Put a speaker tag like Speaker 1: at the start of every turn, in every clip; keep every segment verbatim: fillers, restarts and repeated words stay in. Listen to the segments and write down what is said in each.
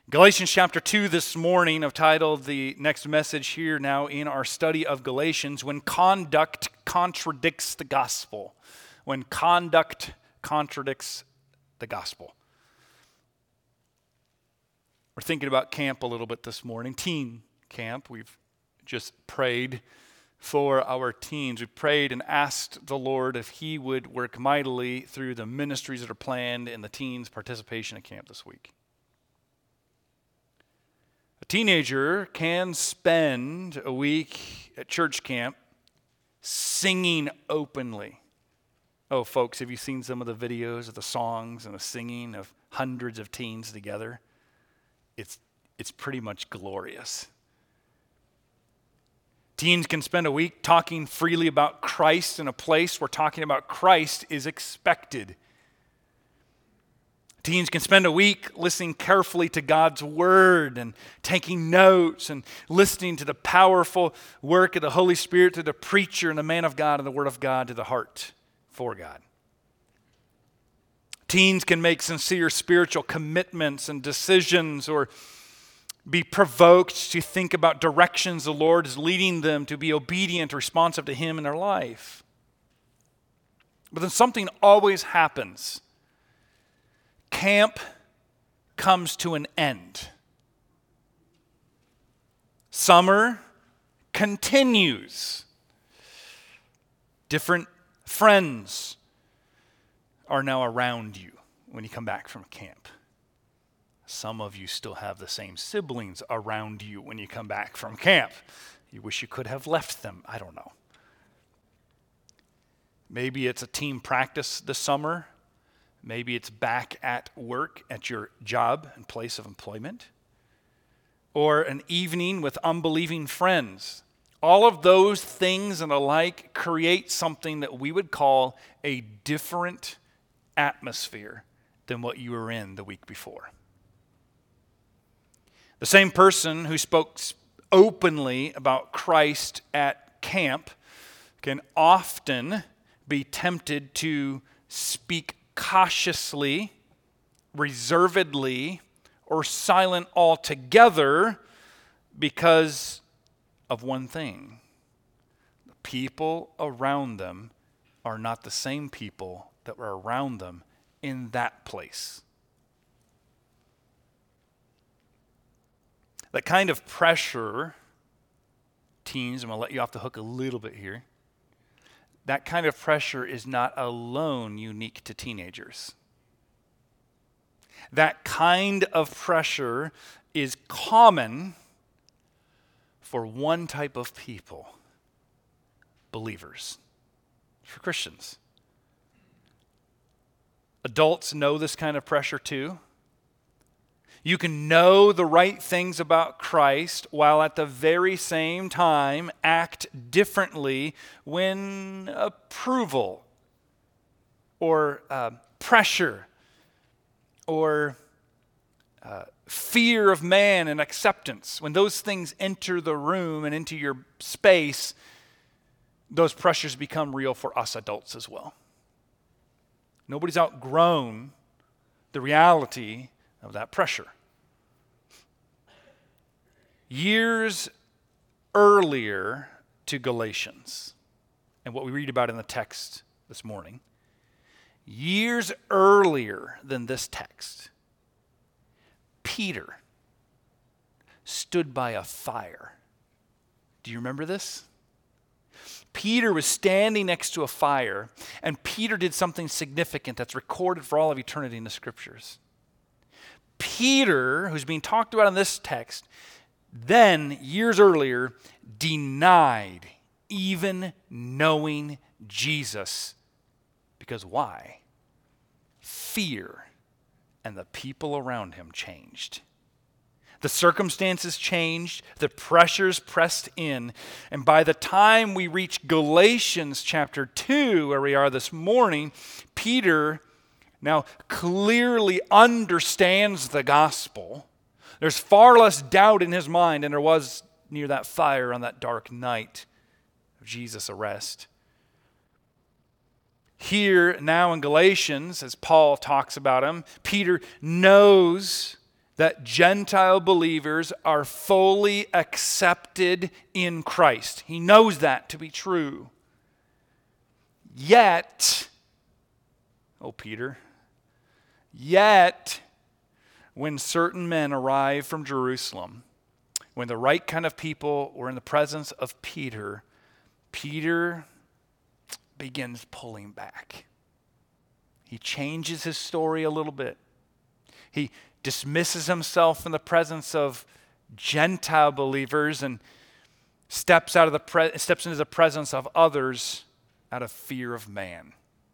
Speaker 1: Galatians chapter two this morning, I've titled the next message here now in our study of Galatians, When Conduct Contradicts the Gospel. When conduct contradicts the gospel. We're thinking about camp a little bit this morning, teen camp. We've just prayed for our teens. We prayed and asked the Lord if He would work mightily through the ministries that are planned in the teens' participation at camp this week. A teenager can spend a week at church camp singing openly. Oh, folks, have you seen some of the videos of the songs and the singing of hundreds of teens together? It's, it's pretty much glorious. Teens can spend a week talking freely about Christ in a place where talking about Christ is expected. Teens can spend a week listening carefully to God's Word and taking notes and listening to the powerful work of the Holy Spirit to the preacher and the man of God and the Word of God to the heart for God. Teens can make sincere spiritual commitments and decisions or be provoked to think about directions the Lord is leading them to be obedient, responsive to Him in their life. But then something always happens. Camp comes to an end. Summer continues. Different friends are now around you when you come back from camp. Some of you still have the same siblings around you when you come back from camp. You wish you could have left them. I don't know. Maybe it's a team practice this summer. Maybe it's back at work at your job and place of employment. Or an evening with unbelieving friends. All of those things and the like create something that we would call a different atmosphere than what you were in the week before. The same person who spoke openly about Christ at camp can often be tempted to speak cautiously, reservedly, or silent altogether because of one thing. The people around them are not the same people that were around them in that place. That kind of pressure, teens, I'm going to let you off the hook a little bit here. That kind of pressure is not alone unique to teenagers. That kind of pressure is common for one type of people, believers, for Christians. Adults know this kind of pressure too. You can know the right things about Christ while at the very same time act differently when approval or uh, pressure or uh, fear of man and acceptance, when those things enter the room and into your space, those pressures become real for us adults as well. Nobody's outgrown the reality of that pressure. Years earlier to Galatians, and what we read about in the text this morning, years earlier than this text, Peter stood by a fire. Do you remember this? Peter was standing next to a fire, and Peter did something significant that's recorded for all of eternity in the Scriptures. Peter, who's being talked about in this text, then, years earlier, denied even knowing Jesus. Because why? Fear and the people around him changed. The circumstances changed, the pressures pressed in, and by the time we reach Galatians chapter two, where we are this morning, Peter now clearly understands the gospel. There's far less doubt in his mind than there was near that fire on that dark night of Jesus' arrest. Here now in Galatians, as Paul talks about him, Peter knows that Gentile believers are fully accepted in Christ. He knows that to be true. Yet, oh Peter, yet when certain men arrive from Jerusalem, when the right kind of people were in the presence of Peter, Peter begins pulling back. He changes his story a little bit. He dismisses himself in the presence of Gentile believers and steps out of the pre- steps into the presence of others out of fear of man.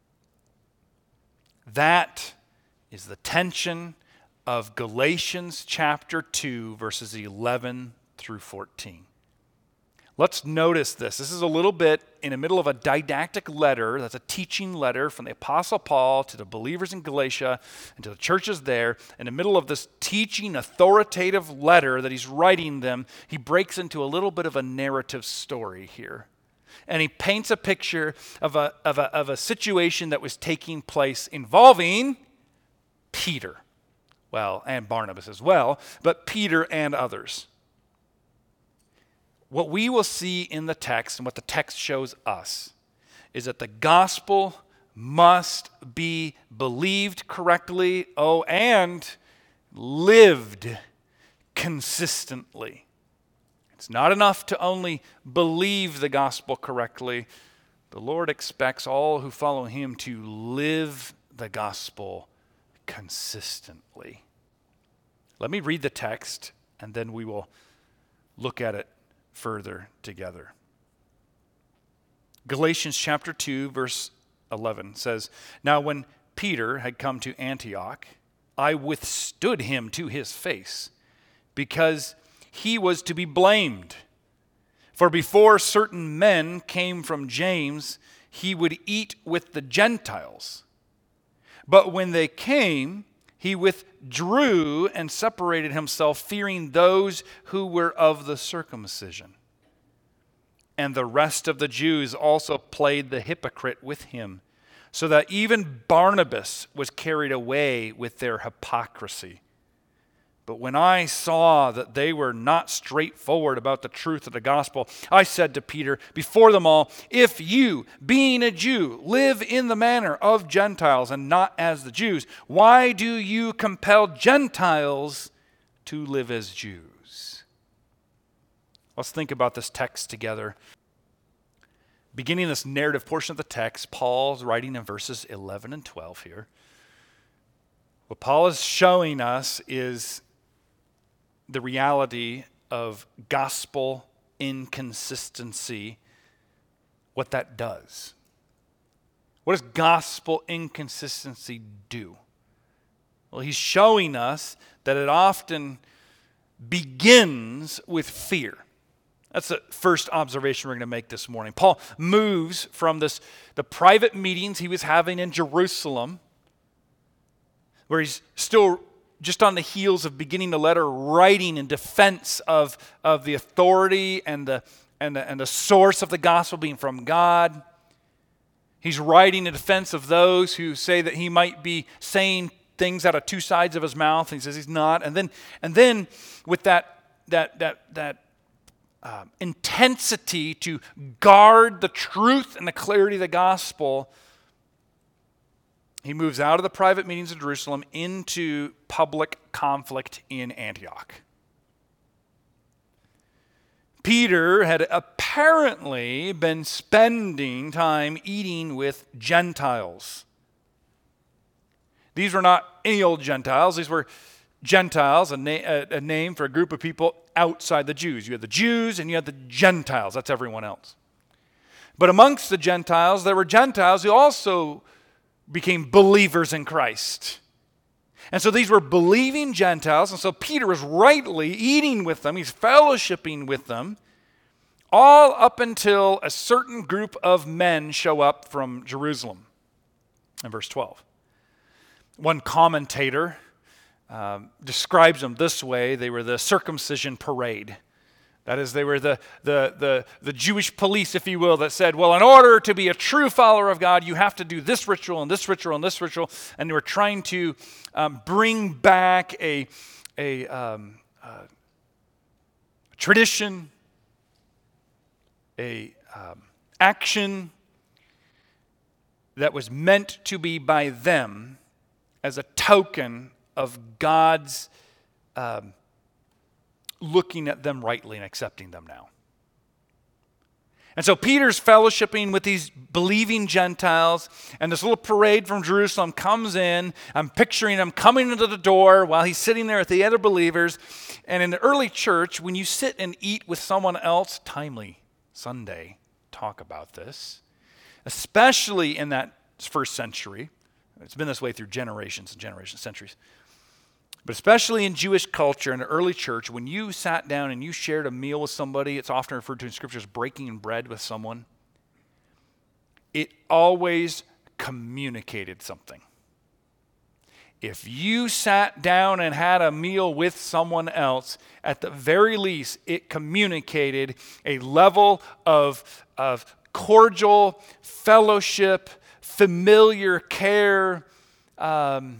Speaker 1: That is the tension of Galatians chapter two, verses eleven through fourteen. Let's notice this. This is a little bit in the middle of a didactic letter. That's a teaching letter from the Apostle Paul to the believers in Galatia and to the churches there. In the middle of this teaching, authoritative letter that he's writing them, he breaks into a little bit of a narrative story here. And he paints a picture of a, of a, of a situation that was taking place involving Peter. Well, and Barnabas as well, but Peter and others. What we will see in the text and what the text shows us is that the gospel must be believed correctly, oh, and lived consistently. It's not enough to only believe the gospel correctly. The Lord expects all who follow him to live the gospel consistently. Let me read the text, and then we will look at it further together. Galatians chapter two, verse eleven says, "Now when Peter had come to Antioch, I withstood him to his face, because he was to be blamed. For before certain men came from James, he would eat with the Gentiles. But when they came, he withdrew and separated himself, fearing those who were of the circumcision. And the rest of the Jews also played the hypocrite with him, so that even Barnabas was carried away with their hypocrisy. But when I saw that they were not straightforward about the truth of the gospel, I said to Peter before them all, if you, being a Jew, live in the manner of Gentiles and not as the Jews, why do you compel Gentiles to live as Jews?" Let's think about this text together. Beginning this narrative portion of the text, Paul's writing in verses eleven and twelve here. What Paul is showing us is the reality of gospel inconsistency, what that does. What does gospel inconsistency do? Well, he's showing us that it often begins with fear. That's the first observation we're going to make this morning. Paul moves from this the private meetings he was having in Jerusalem, where he's still just on the heels of beginning the letter, writing in defense of, of the authority and the, and, the, and the source of the gospel being from God. He's writing in defense of those who say that he might be saying things out of two sides of his mouth. And he says he's not. And then, and then with that, that, that, that um, intensity to guard the truth and the clarity of the gospel, he moves out of the private meetings in Jerusalem into public conflict in Antioch. Peter had apparently been spending time eating with Gentiles. These were not any old Gentiles. These were Gentiles, a, na- a name for a group of people outside the Jews. You had the Jews and you had the Gentiles. That's everyone else. But amongst the Gentiles, there were Gentiles who also became believers in Christ. And so these were believing Gentiles, and so Peter is rightly eating with them, he's fellowshipping with them, all up until a certain group of men show up from Jerusalem. In verse twelve. One commentator um, describes them this way: they were the circumcision parade. That is, they were the, the, the, the Jewish police, if you will, that said, well, in order to be a true follower of God, you have to do this ritual and this ritual and this ritual. And they were trying to um, bring back a, a, um, uh, a tradition, a um, action that was meant to be by them as a token of God's um, looking at them rightly and accepting them now. And so Peter's fellowshipping with these believing Gentiles, and this little parade from Jerusalem comes in. I'm picturing him coming into the door while he's sitting there with the other believers. And in the early church, when you sit and eat with someone else, timely Sunday, talk about this, especially in that first century. It's been this way through generations and generations, centuries. But especially in Jewish culture in the early church, when you sat down and you shared a meal with somebody, it's often referred to in Scripture as breaking bread with someone. It always communicated something. If you sat down and had a meal with someone else, at the very least, it communicated a level of, of cordial fellowship, familiar care, um,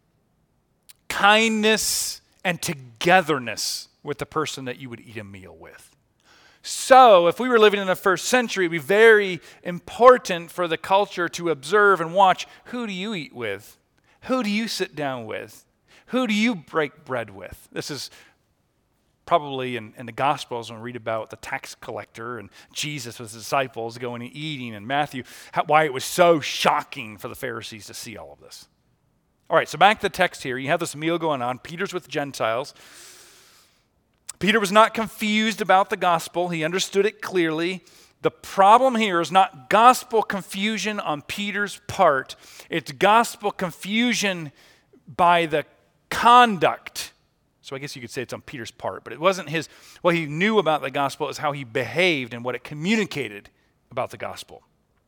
Speaker 1: kindness, and togetherness with the person that you would eat a meal with. So, if we were living in the first century, it would be very important for the culture to observe and watch, who do you eat with? Who do you sit down with? Who do you break bread with? This is probably in, in the Gospels when we read about the tax collector and Jesus with his disciples going and eating, and Matthew, how, why it was so shocking for the Pharisees to see all of this. All right, so back to the text here. You have this meal going on. Peter's with Gentiles. Peter was not confused about the gospel. He understood it clearly. The problem here is not gospel confusion on Peter's part. It's gospel confusion by the conduct. So I guess you could say it's on Peter's part, but it wasn't his. What he knew about the gospel is how he behaved and what it communicated about the gospel.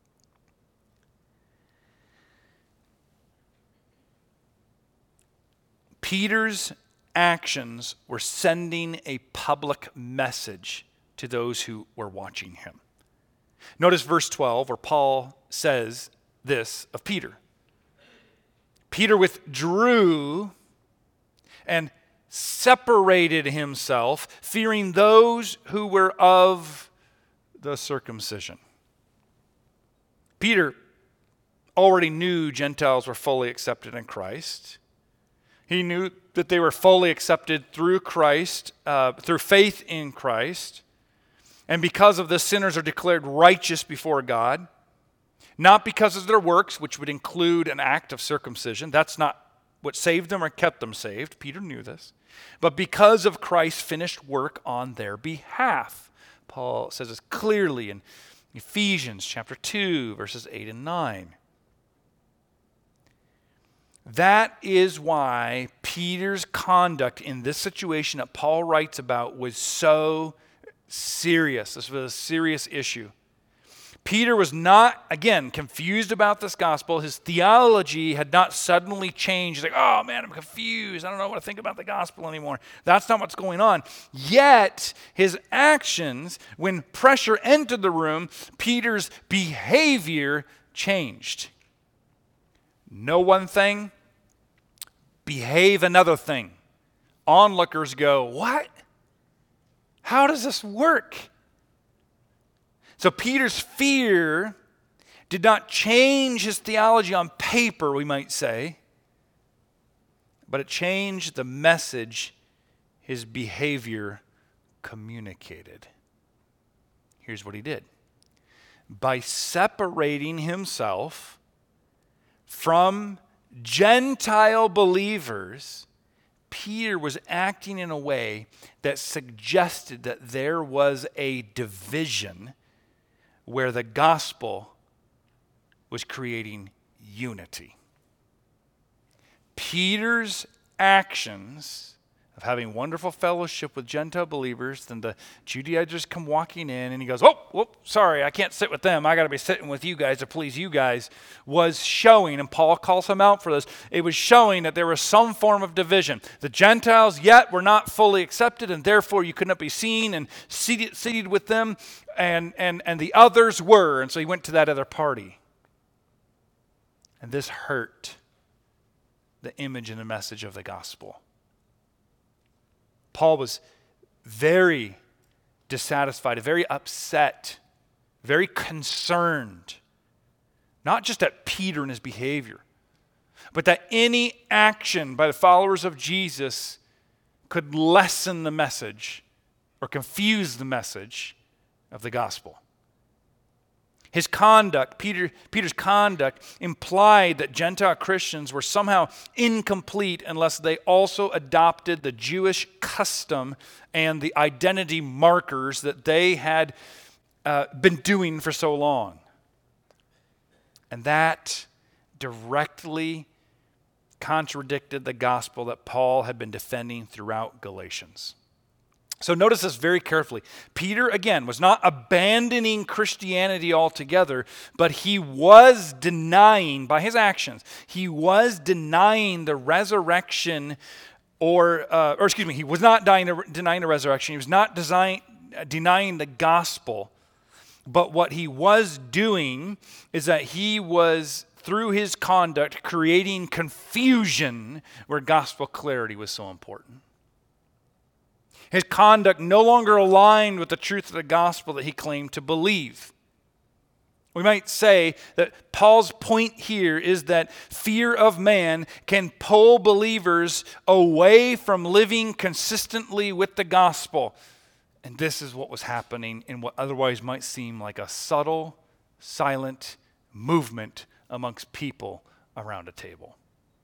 Speaker 1: Peter's actions were sending a public message to those who were watching him. Notice verse twelve, where Paul says this of Peter. Peter withdrew and separated himself, fearing those who were of the circumcision. Peter already knew Gentiles were fully accepted in Christ. He knew that they were fully accepted through Christ, uh, through faith in Christ. And because of this, sinners are declared righteous before God. Not because of their works, which would include an act of circumcision. That's not what saved them or kept them saved. Peter knew this. But because of Christ's finished work on their behalf. Paul says this clearly in Ephesians chapter two, verses eight and nine. That is why Peter's conduct in this situation that Paul writes about was so serious. This was a serious issue. Peter was not, again, confused about this gospel. His theology had not suddenly changed. He's like, oh man, I'm confused. I don't know what to think about the gospel anymore. That's not what's going on. Yet, his actions, when pressure entered the room, Peter's behavior changed. Know one thing, behave another thing. Onlookers go, what? How does this work? So Peter's fear did not change his theology on paper, we might say, but it changed the message his behavior communicated. Here's what he did. By separating himself from Gentile believers, Peter was acting in a way that suggested that there was a division where the gospel was creating unity. Peter's actions of having wonderful fellowship with Gentile believers, then the Judaizers come walking in and he goes, oh, whoop, sorry, I can't sit with them. I got to be sitting with you guys to please you guys, was showing, and Paul calls him out for this, it was showing that there was some form of division. The Gentiles yet were not fully accepted, and therefore you could not be seen and seated, seated with them, and, and, and the others were. And so he went to that other party. And this hurt the image and the message of the gospel. Paul was very dissatisfied, very upset, very concerned, not just at Peter and his behavior, but that any action by the followers of Jesus could lessen the message or confuse the message of the gospel. His conduct, Peter, Peter's conduct, implied that Gentile Christians were somehow incomplete unless they also adopted the Jewish custom and the identity markers that they had uh, been doing for so long. And that directly contradicted the gospel that Paul had been defending throughout Galatians. So notice this very carefully. Peter, again, was not abandoning Christianity altogether, but he was denying, by his actions, he was denying the resurrection, or, uh, or excuse me, he was not denying, denying the resurrection. He was not design, denying the gospel. But what he was doing is that he was, through his conduct, creating confusion where gospel clarity was so important. His conduct no longer aligned with the truth of the gospel that he claimed to believe. We might say that Paul's point here is that fear of man can pull believers away from living consistently with the gospel. And this is what was happening in what otherwise might seem like a subtle, silent movement amongst people around a table.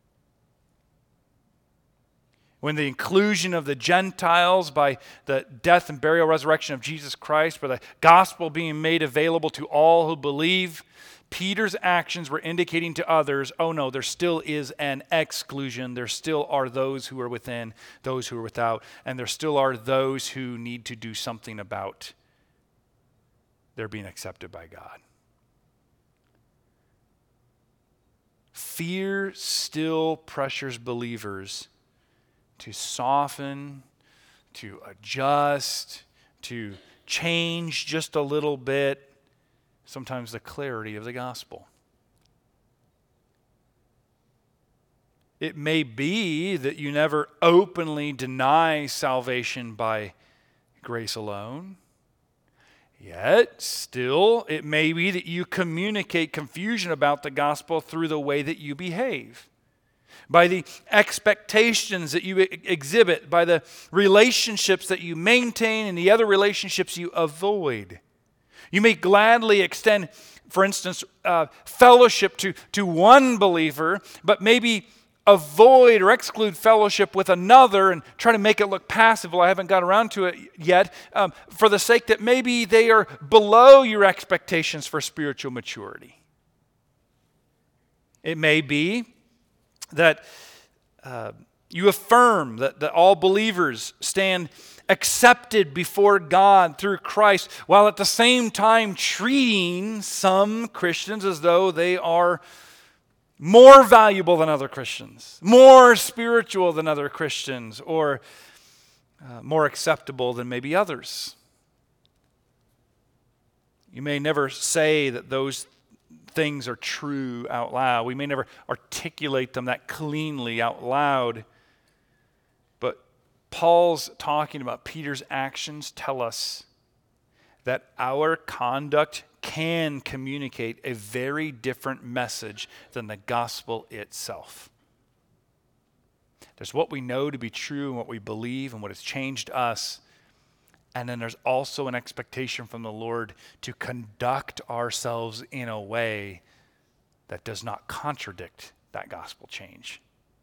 Speaker 1: When the inclusion of the Gentiles by the death and burial resurrection of Jesus Christ, by the gospel being made available to all who believe, Peter's actions were indicating to others, oh no, there still is an exclusion. There still are those who are within, those who are without, and there still are those who need to do something about their being accepted by God. Fear still pressures believers to soften, to adjust, to change just a little bit, sometimes the clarity of the gospel. It may be that you never openly deny salvation by grace alone. Yet, still, it may be that you communicate confusion about the gospel through the way that you behave, by the expectations that you exhibit, by the relationships that you maintain and the other relationships you avoid. You may gladly extend, for instance, uh, fellowship to, to one believer, but maybe avoid or exclude fellowship with another and try to make it look passive. Well, I haven't got around to it yet, um, for the sake that maybe they are below your expectations for spiritual maturity. It may be that uh, you affirm that, that all believers stand accepted before God through Christ, while at the same time treating some Christians as though they are more valuable than other Christians, more spiritual than other Christians, or uh, more acceptable than maybe others. You may never say that those things are true out loud. We may never articulate them that cleanly out loud. But Paul's talking about Peter's actions tell us that our conduct can communicate a very different message than the gospel itself. There's what we know to be true and what we believe and what has changed us. And then there's also an expectation from the Lord to conduct ourselves in a way that does not contradict that gospel change.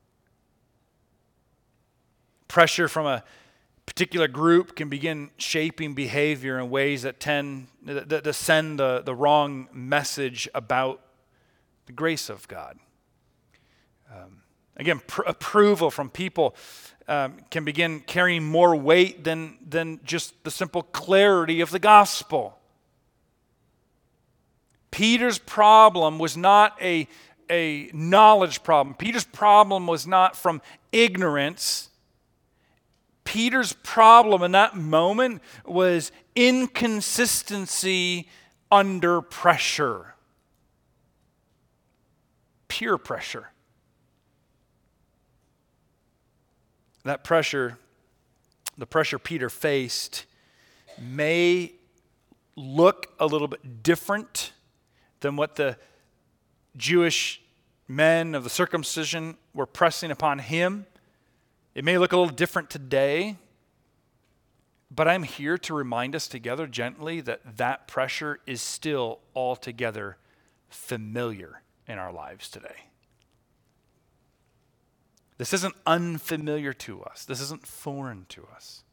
Speaker 1: Pressure from a particular group can begin shaping behavior in ways that tend to send the, the wrong message about the grace of God. Um, again, pr- approval from people Um, can begin carrying more weight than, than just the simple clarity of the gospel. Peter's problem was not a, a knowledge problem. Peter's problem was not from ignorance. Peter's problem in that moment was inconsistency under pressure. Peer pressure. That pressure the pressure Peter faced may look a little bit different than what the Jewish men of the circumcision were pressing upon him. It may look a little different today, but I'm here to remind us together gently that that pressure is still altogether familiar in our lives today. This isn't unfamiliar to us. This isn't foreign to us.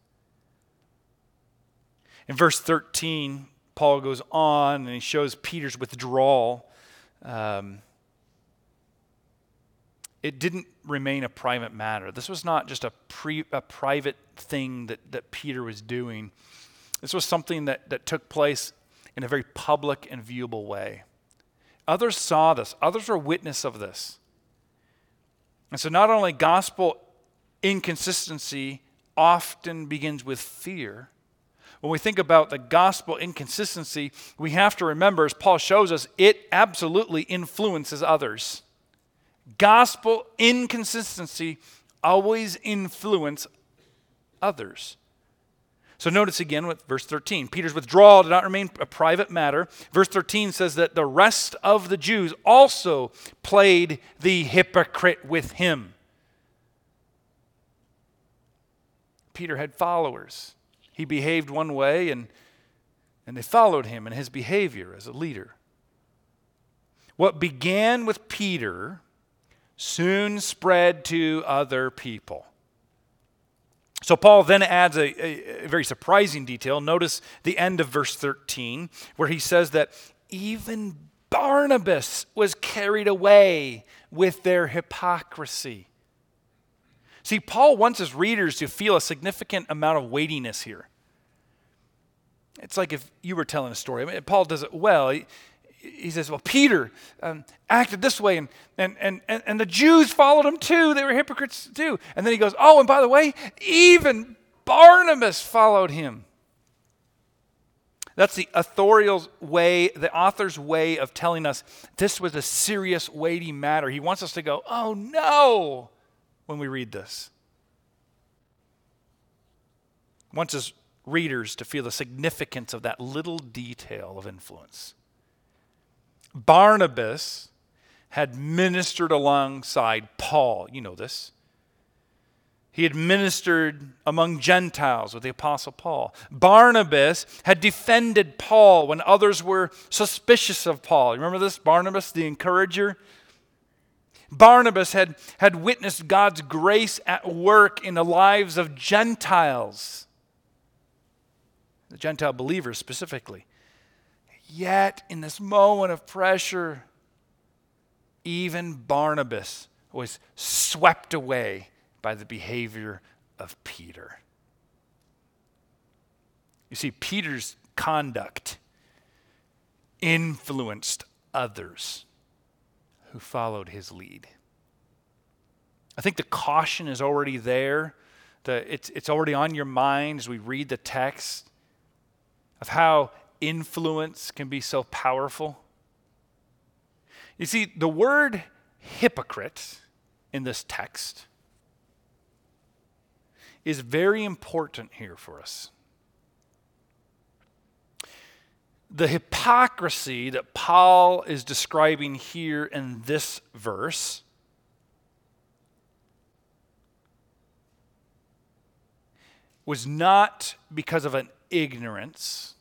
Speaker 1: In verse thirteen, Paul goes on and he shows Peter's withdrawal. Um, it didn't remain a private matter. This was not just a, pre, a private thing that, that Peter was doing. This was something that, that took place in a very public and viewable way. Others saw this. Others were witness of this. And so not only gospel inconsistency often begins with fear. When we think about the gospel inconsistency, we have to remember, as Paul shows us, it absolutely influences others. Gospel inconsistency always influences others. So notice again with verse thirteen. Peter's withdrawal did not remain a private matter. Verse thirteen says that the rest of the Jews also played the hypocrite with him. Peter had followers. He behaved one way and, and they followed him in his behavior as a leader. What began with Peter soon spread to other people. So Paul then adds a, a, a very surprising detail. Notice the end of verse thirteen, where he says that even Barnabas was carried away with their hypocrisy. See, Paul wants his readers to feel a significant amount of weightiness here. It's like if you were telling a story. I mean, Paul does it well. He, he says, well, Peter um, acted this way, and, and, and, and the Jews followed him too. They were hypocrites too. And then he goes, oh, and by the way, even Barnabas followed him. That's the authorial way, the author's way of telling us this was a serious, weighty matter. He wants us to go, oh no, when we read this. He wants his readers to feel the significance of that little detail of influence. Barnabas had ministered alongside Paul. You know this. He had ministered among Gentiles with the Apostle Paul. Barnabas had defended Paul when others were suspicious of Paul. Remember this? Barnabas, the encourager. Barnabas had, had witnessed God's grace at work in the lives of Gentiles, the Gentile believers specifically. Yet, in this moment of pressure, even Barnabas was swept away by the behavior of Peter. You see, Peter's conduct influenced others who followed his lead. I think the caution is already there. The, it's, it's already on your mind as we read the text of how influence can be so powerful. You see, the word hypocrite in this text is very important here for us. The hypocrisy that Paul is describing here in this verse was not because of an ignorance.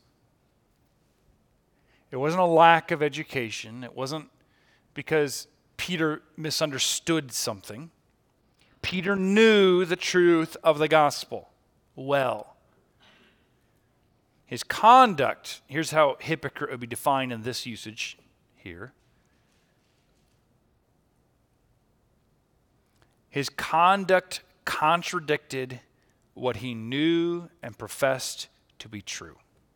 Speaker 1: It wasn't a lack of education. It wasn't because Peter misunderstood something. Peter knew the truth of the gospel well. His conduct, here's how hypocrite would be defined in this usage here. His conduct contradicted what he knew and professed to be true.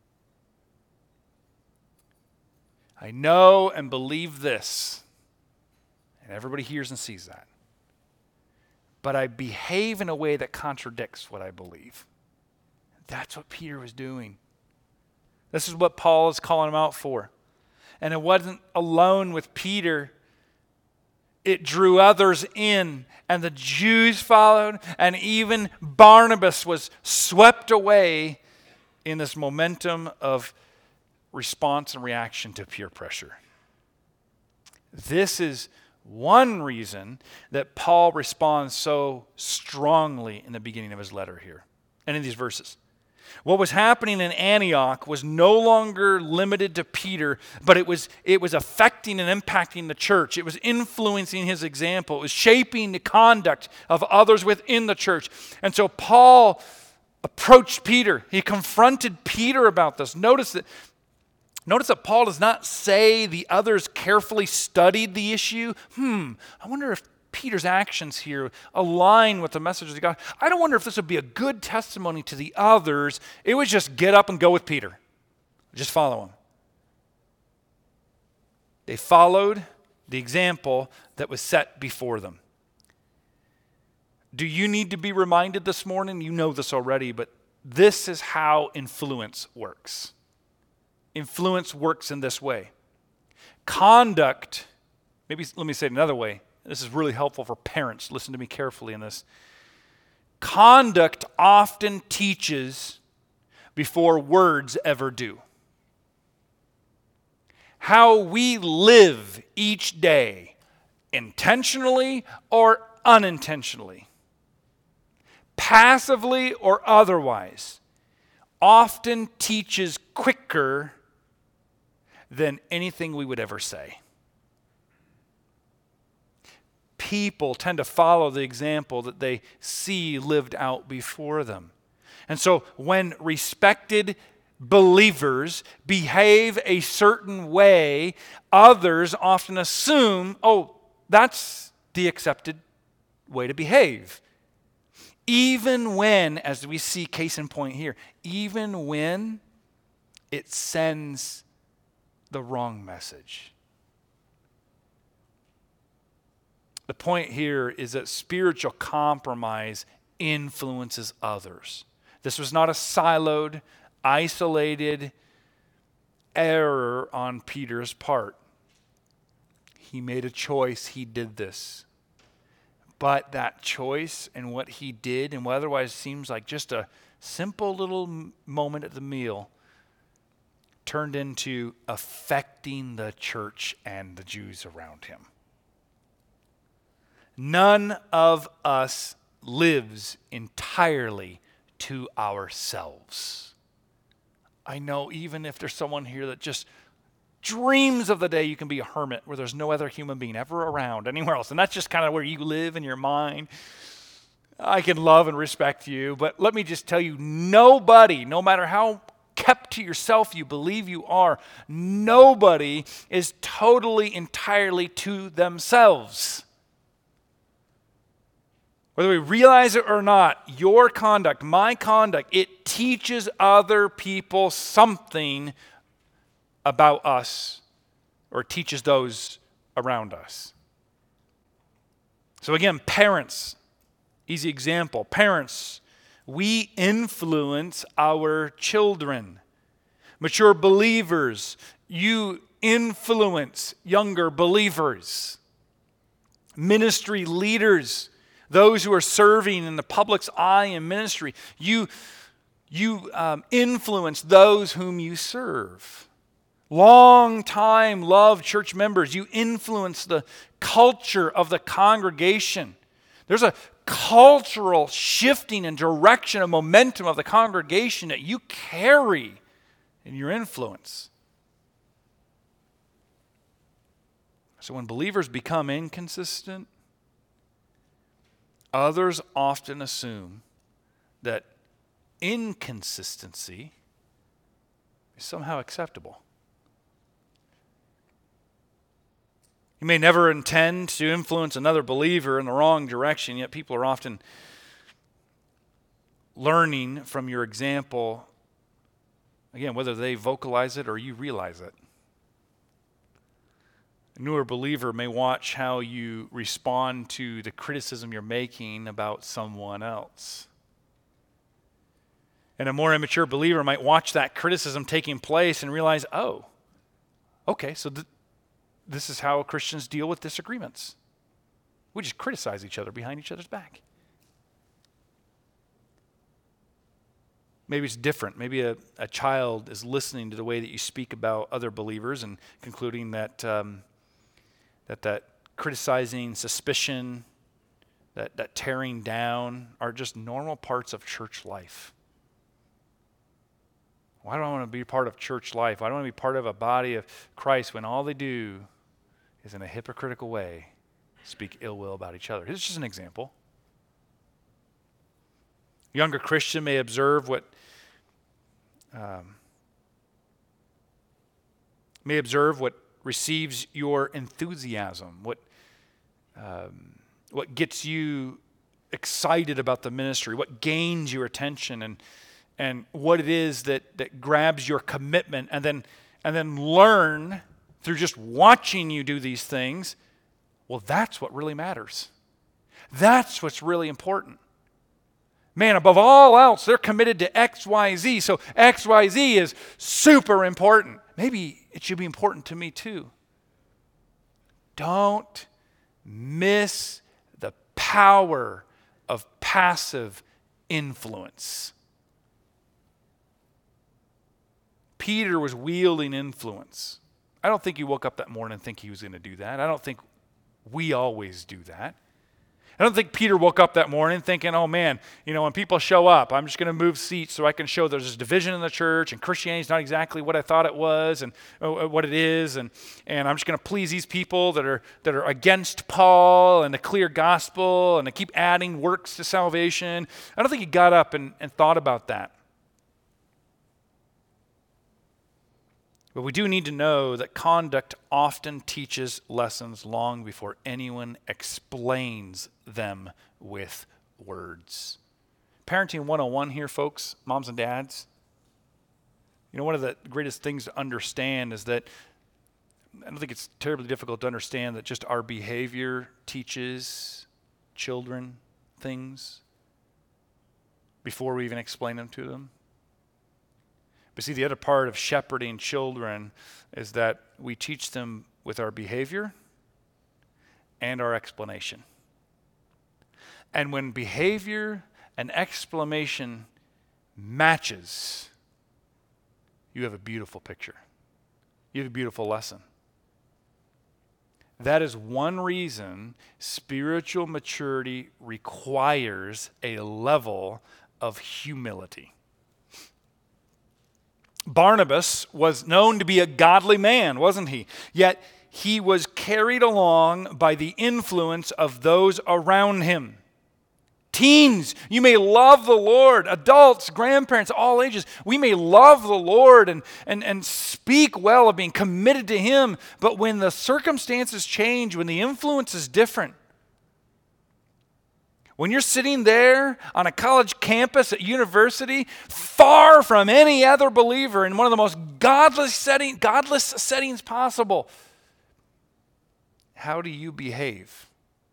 Speaker 1: I know and believe this, and everybody hears and sees that. But I behave in a way that contradicts what I believe. That's what Peter was doing. This is what Paul is calling him out for. And it wasn't alone with Peter. it drew others in, and the Jews followed, and even Barnabas was swept away in this momentum of response and reaction to peer pressure. This is one reason that Paul responds so strongly in the beginning of his letter here and in these verses. What was happening in Antioch was no longer limited to Peter, but it was, it was affecting and impacting the church. It was influencing his example. It was shaping the conduct of others within the church. And so Paul approached Peter. He confronted Peter about this. Notice that, notice that Paul does not say the others carefully studied the issue. Hmm, I wonder if Peter's actions here align with the message of God. I don't wonder if this would be a good testimony to the others. It was just get up and go with Peter. Just follow him. They followed the example that was set before them. Do you need to be reminded this morning? You know this already, but this is how influence works. Influence works in this way. Conduct, maybe let me say it another way. This is really helpful for parents. Listen to me carefully in this. Conduct often teaches before words ever do. How we live each day, intentionally or unintentionally, passively or otherwise, often teaches quicker than anything we would ever say. People tend to follow the example that they see lived out before them. And so when respected believers behave a certain way, others often assume, oh, that's the accepted way to behave. Even when, as we see case in point here, even when it sends the wrong message. The point here is that spiritual compromise influences others. This was not a siloed, isolated error on Peter's part. He made a choice. He did this. But that choice and what he did, and what otherwise seems like just a simple little moment at the meal, turned into affecting the church and the Jews around him. None of us lives entirely to ourselves. I know even if there's someone here that just dreams of the day you can be a hermit where there's no other human being ever around anywhere else, and that's just kind of where you live in your mind. I can love and respect you, but let me just tell you, nobody, no matter how kept to yourself you believe you are, nobody is totally, entirely to themselves. Whether we realize it or not, your conduct, my conduct, it teaches other people something about us, or teaches those around us. So again, parents, easy example. Parents, we influence our children. Mature believers, you influence younger believers. Ministry leaders, those who are serving in the public's eye in ministry, you, you um, influence those whom you serve. Long-time loved church members, you influence the culture of the congregation. There's a cultural shifting and direction and momentum of the congregation that you carry in your influence. So when believers become inconsistent, others often assume that inconsistency is somehow acceptable. You may never intend to influence another believer in the wrong direction, yet people are often learning from your example, again, whether they vocalize it or you realize it. A newer believer may watch how you respond to the criticism you're making about someone else. And a more immature believer might watch that criticism taking place and realize, oh, okay, so th- this is how Christians deal with disagreements. We just criticize each other behind each other's back. Maybe it's different. Maybe a, a child is listening to the way that you speak about other believers and concluding that um, that that criticizing, suspicion, that, that tearing down are just normal parts of church life. Why do I want to be part of church life? Why do I want to be part of a body of Christ when all they do is in a hypocritical way speak ill will about each other? It's just an example. A younger Christian may observe what um, may observe what receives your enthusiasm, what um, what gets you excited about the ministry, what gains your attention, and and what it is that that grabs your commitment, and then and then learn through just watching you do these things. Well, that's what really matters. That's what's really important. Man, above all else, they're committed to X Y Z. So X Y Z is super important. Maybe it should be important to me too. Don't miss the power of passive influence. Peter was wielding influence. I don't think he woke up that morning and think he was going to do that. I don't think we always do that. I don't think Peter woke up that morning thinking, oh man, you know, when people show up, I'm just going to move seats so I can show there's this division in the church and Christianity's not exactly what I thought it was and uh, what it is, and, and I'm just going to please these people that are that are against Paul and the clear gospel and to keep adding works to salvation. I don't think he got up and, and thought about that. But we do need to know that conduct often teaches lessons long before anyone explains them with words. Parenting one oh one here, folks, moms and dads. You know, one of the greatest things to understand is that I don't think it's terribly difficult to understand that just our behavior teaches children things before we even explain them to them. But see, the other part of shepherding children is that we teach them with our behavior and our explanation. And when behavior and explanation matches, you have a beautiful picture. You have a beautiful lesson. That is one reason spiritual maturity requires a level of humility. Barnabas was known to be a godly man, wasn't he? Yet he was carried along by the influence of those around him. Teens, you may love the Lord. Adults, grandparents, all ages, we may love the Lord and, and, and speak well of being committed to Him. But when the circumstances change, when the influence is different, when you're sitting there on a college campus at university, far from any other believer in one of the most godless, setting, godless settings possible, how do you behave?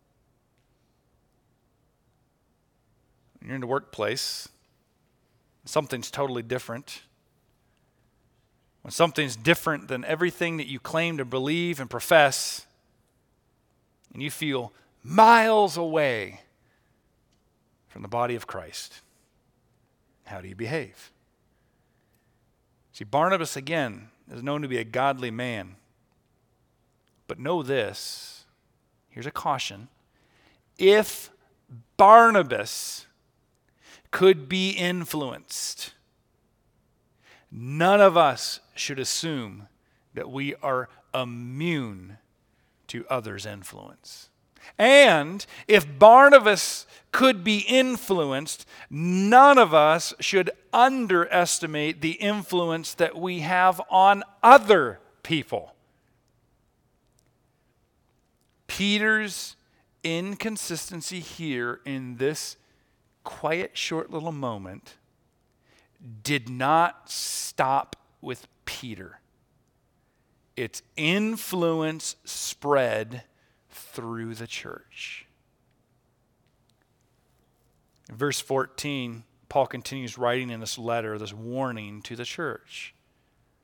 Speaker 1: When you're in the workplace, something's totally different. When something's different than everything that you claim to believe and profess, and you feel miles away from the body of Christ, how do you behave? See, Barnabas, again, is known to be a godly man. But know this, here's a caution. If Barnabas could be influenced, none of us should assume that we are immune to others' influence. And if Barnabas could be influenced, none of us should underestimate the influence that we have on other people. Peter's inconsistency here in this quiet, short little moment did not stop with Peter. Its influence spread through the church. In verse fourteen, Paul continues writing in this letter, this warning to the church.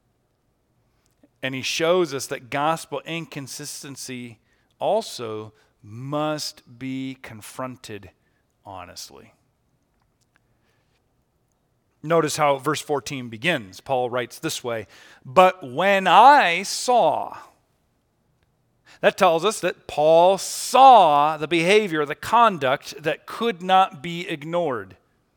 Speaker 1: And he shows us that gospel inconsistency also must be confronted honestly. Notice how verse fourteen begins. Paul writes this way, "But when I saw," that tells us that Paul saw the behavior, the conduct that could not be ignored.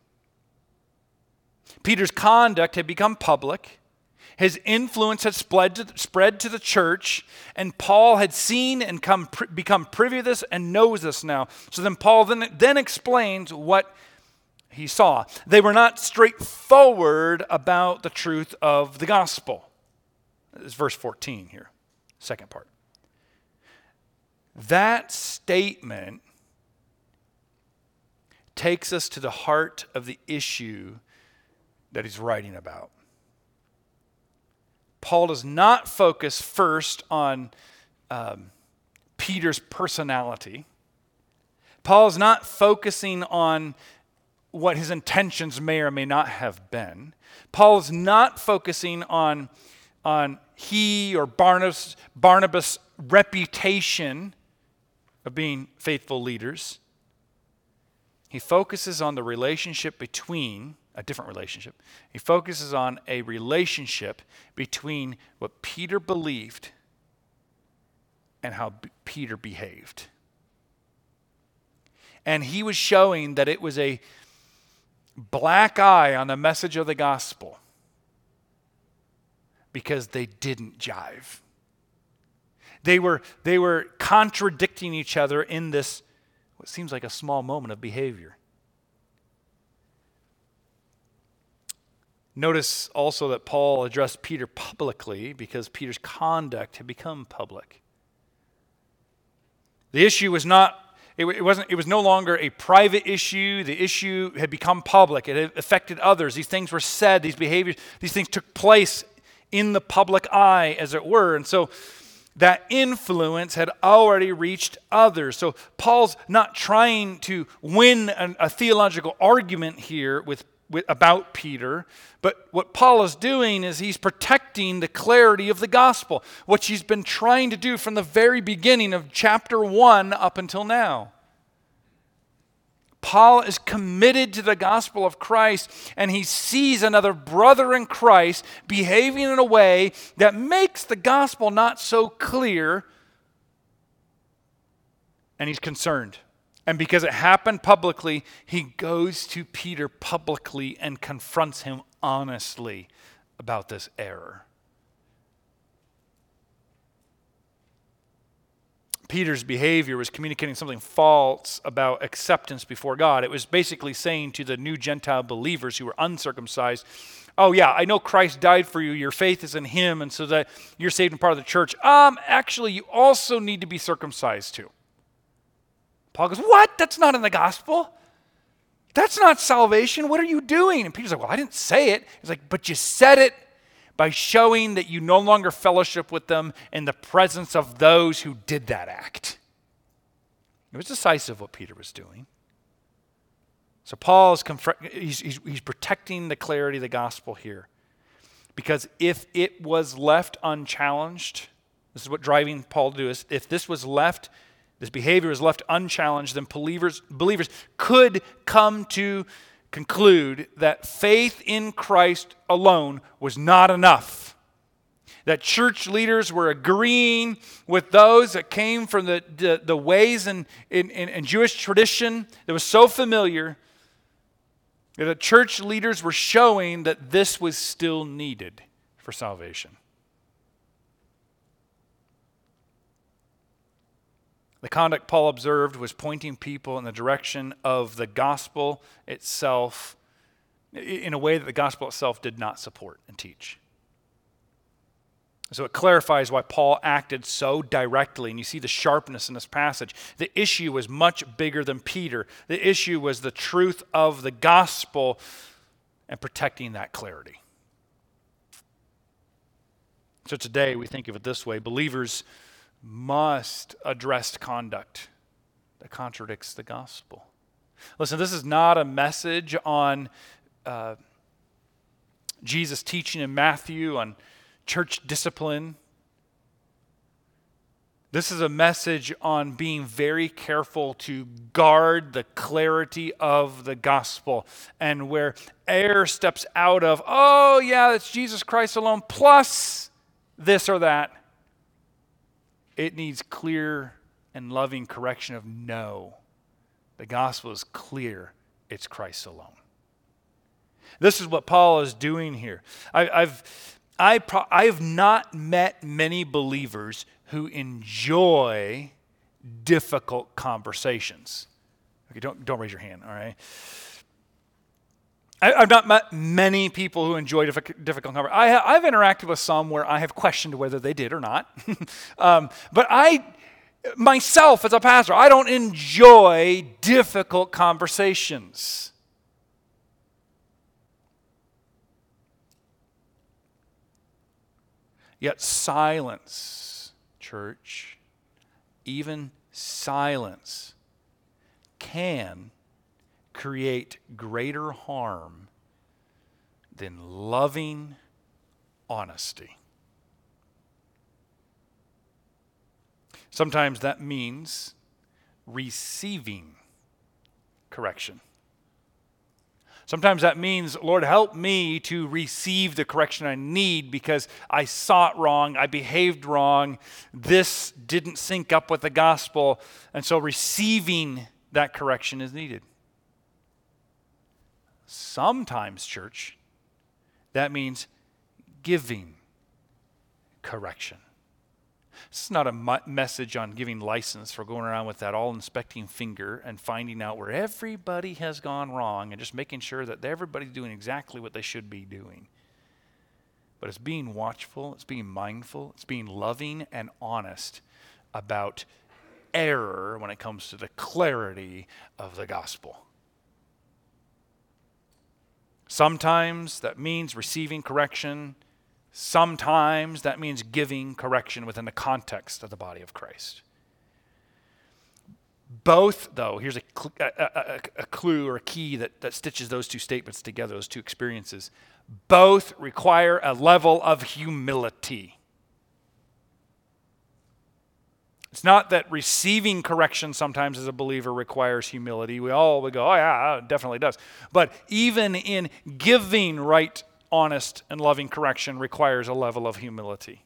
Speaker 1: Peter's conduct had become public. His influence had spread to, spread to the church, and Paul had seen and come, become privy to this and knows this now. So then Paul then, then explains what he saw. They were not straightforward about the truth of the gospel. It's verse fourteen here, second part. That statement takes us to the heart of the issue that he's writing about. Paul does not focus first on um, Peter's personality. Paul is not focusing on what his intentions may or may not have been. Paul is not focusing on, on he or Barnabas, Barnabas' reputation of being faithful leaders. He focuses on the relationship between, a different relationship. He focuses on a relationship between what Peter believed and how B- Peter behaved. And he was showing that it was a black eye on the message of the gospel because they didn't jive. They were, they were contradicting each other in this, what seems like a small moment of behavior. Notice also that Paul addressed Peter publicly because Peter's conduct had become public. The issue was not It, it wasn't. It was no longer a private issue. The issue had become public. It had affected others. These things were said. These behaviors, these things took place in the public eye, as it were. And so that influence had already reached others. So Paul's not trying to win an, a theological argument here with, with about Peter, but what Paul is doing is he's protecting the clarity of the gospel, which he's been trying to do from the very beginning of chapter one up until now. Paul is committed to the gospel of Christ, and he sees another brother in Christ behaving in a way that makes the gospel not so clear, and he's concerned. And because it happened publicly, he goes to Peter publicly and confronts him honestly about this error. Peter's behavior was communicating something false about acceptance before God. It was basically saying to the new Gentile believers who were uncircumcised, oh yeah, I know Christ died for you, your faith is in him, and so that you're saved and part of the church. Um, actually, you also need to be circumcised too. Paul goes, what? That's not in the gospel. That's not salvation. What are you doing? And Peter's like, well, I didn't say it. He's like, but you said it by showing that you no longer fellowship with them in the presence of those who did that act. It was decisive what Peter was doing. So Paul is confr- he's, he's, he's protecting the clarity of the gospel here. Because if it was left unchallenged, this is what driving Paul to do, is if this was left This behavior is left unchallenged, then believers, believers could come to conclude that faith in Christ alone was not enough. That church leaders were agreeing with those that came from the, the, the ways in, in, in Jewish tradition that was so familiar, that the church leaders were showing that this was still needed for salvation. The conduct Paul observed was pointing people in the direction of the gospel itself in a way that the gospel itself did not support and teach. So it clarifies why Paul acted so directly, and you see the sharpness in this passage. The issue was much bigger than Peter. The issue was the truth of the gospel and protecting that clarity. So today we think of it this way: believers must address conduct that contradicts the gospel. Listen, this is not a message on uh, Jesus' teaching in Matthew on church discipline. This is a message on being very careful to guard the clarity of the gospel. And where air steps out of, oh yeah, it's Jesus Christ alone, plus this or that, it needs clear and loving correction of no. The gospel is clear. It's Christ alone. This is what Paul is doing here. I, I've, I, pro- I have not met many believers who enjoy difficult conversations. Okay, don't, don't raise your hand, all right? I, I've not met many people who enjoy difficult, difficult conversations. I ha- I've interacted with some where I have questioned whether they did or not. um, but I, myself as a pastor, I don't enjoy difficult conversations. Yet silence, church, even silence can create greater harm than loving honesty. Sometimes that means receiving correction. Sometimes that means, Lord, help me to receive the correction I need because I saw it wrong, I behaved wrong, this didn't sync up with the gospel, and so receiving that correction is needed. Sometimes, church, that means giving correction. This is not a mu- message on giving license for going around with that all-inspecting finger and finding out where everybody has gone wrong and just making sure that everybody's doing exactly what they should be doing. But it's being watchful, it's being mindful, it's being loving and honest about error when it comes to the clarity of the gospel. Sometimes that means receiving correction. Sometimes that means giving correction within the context of the body of Christ. Both, though, here's a, cl- a, a, a clue or a key that, that stitches those two statements together, those two experiences. Both require a level of humility. It's not that receiving correction sometimes as a believer requires humility. We all would go, oh yeah, it definitely does. But even in giving right, honest, and loving correction requires a level of humility.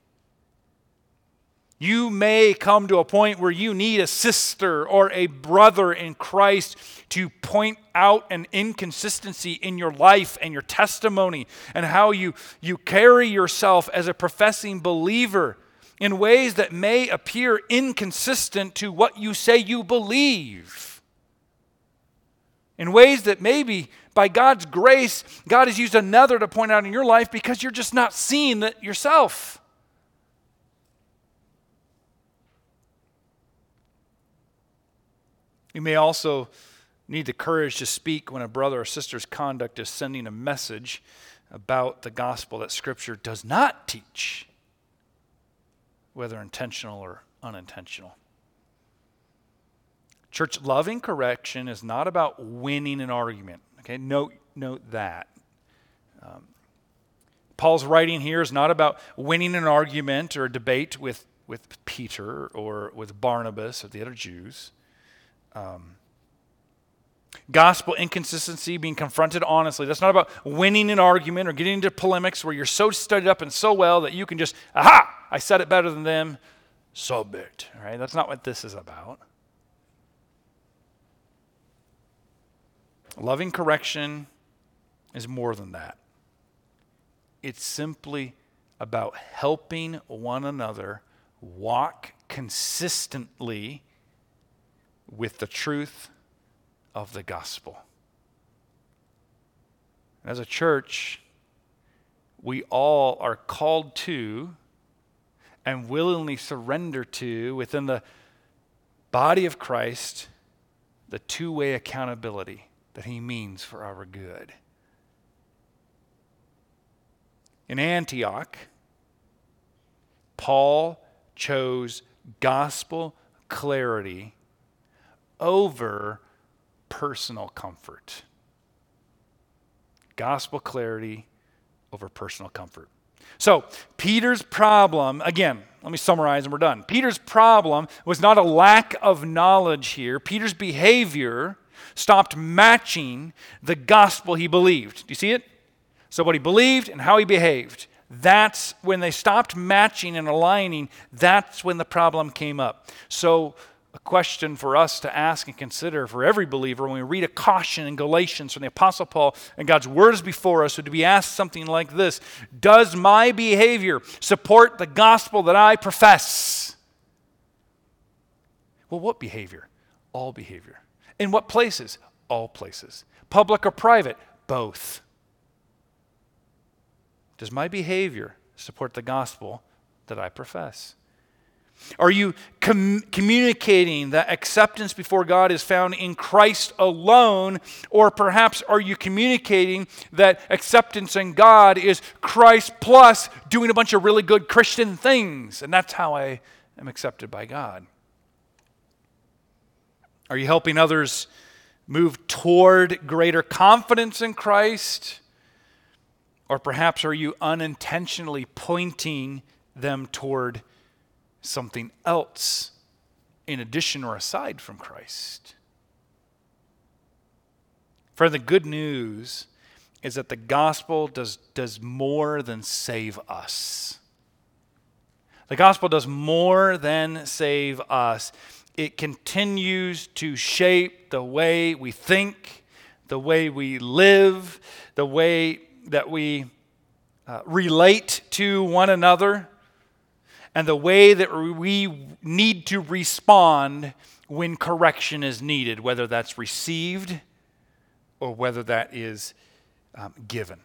Speaker 1: You may come to a point where you need a sister or a brother in Christ to point out an inconsistency in your life and your testimony and how you, you carry yourself as a professing believer in ways that may appear inconsistent to what you say you believe. In ways that maybe by God's grace, God has used another to point out in your life because you're just not seeing it yourself. You may also need the courage to speak when a brother or sister's conduct is sending a message about the gospel that Scripture does not teach, whether intentional or unintentional. Church, loving correction is not about winning an argument. Okay, note, note that. Um, Paul's writing here is not about winning an argument or a debate with, with Peter or with Barnabas or the other Jews. Um, gospel inconsistency, being confronted honestly, that's not about winning an argument or getting into polemics where you're so studied up and so well that you can just, aha, I said it better than them, so bit. Right? That's not what this is about. Loving correction is more than that. It's simply about helping one another walk consistently with the truth of the gospel. As a church, we all are called to and willingly surrender to, within the body of Christ, the two-way accountability that he means for our good. In Antioch, Paul chose gospel clarity over personal comfort. Gospel clarity over personal comfort. So, Peter's problem, again, let me summarize and we're done. Peter's problem was not a lack of knowledge here. Peter's behavior stopped matching the gospel he believed. Do you see it? So what he believed and how he behaved. That's when they stopped matching and aligning, that's when the problem came up. So a question for us to ask and consider for every believer when we read a caution in Galatians from the Apostle Paul and God's word is before us would be asked something like this: does my behavior support the gospel that I profess? Well, what behavior? All behavior. In what places? All places. Public or private? Both. Does my behavior support the gospel that I profess? Are you com- communicating that acceptance before God is found in Christ alone? Or perhaps are you communicating that acceptance in God is Christ plus doing a bunch of really good Christian things, and that's how I am accepted by God? Are you helping others move toward greater confidence in Christ? Or perhaps are you unintentionally pointing them toward something else in addition or aside from Christ? For the good news is that the gospel does, does more than save us. The gospel does more than save us. It continues to shape the way we think, the way we live, the way that we uh, relate to one another, and the way that we need to respond when correction is needed, whether that's received or whether that is um, given.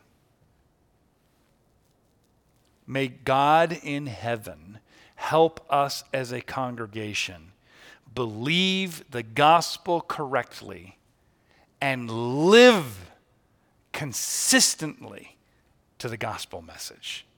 Speaker 1: May God in heaven help us as a congregation believe the gospel correctly and live consistently to the gospel message.